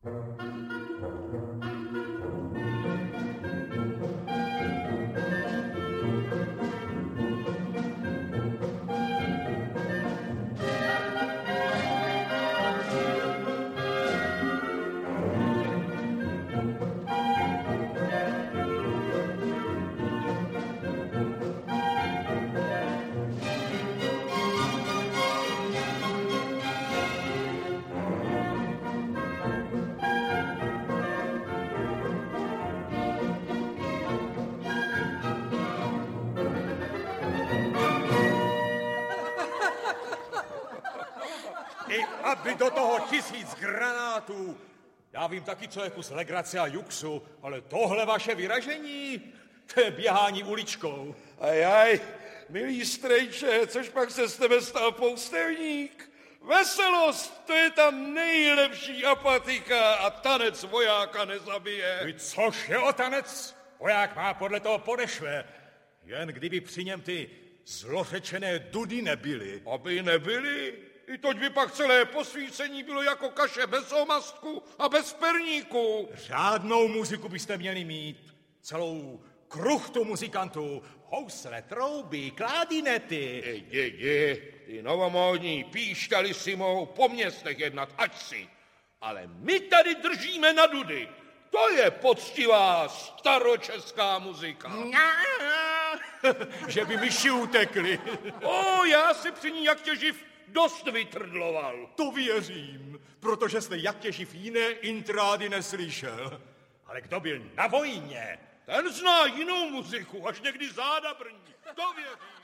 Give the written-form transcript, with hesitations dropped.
Aby do toho 1000 granátů. Já vím taky, co je kus legrace a juxu, ale tohle vaše vyražení, to je běhání uličkou. Ajaj, milý strejče, což pak se z tebe stal poustevník? Veselost, to je tam nejlepší apatika a tanec vojáka nezabije. Což je o tanec? Voják má podle toho podešvé. Jen kdyby při něm ty zlořečené dudy nebyly. Aby nebyly? I toť by pak celé posvícení bylo jako kaše bez omastku a bez perníku. Žádnou muziku byste měli mít. Celou kruchtu muzikantů. Housle, trouby, kládinety. Ty novomódní píšťali si mohou po městech jednat, ať si. Ale my tady držíme na dudy. To je poctivá staročeská muzika. Že by myši utekli. Já si při ní jak těživ dost vytrdloval. To věřím, protože jste jak těživ jiné intrády neslyšel. Ale kdo byl na vojně? Ten zná jinou muziku, až někdy záda brní. To věřím.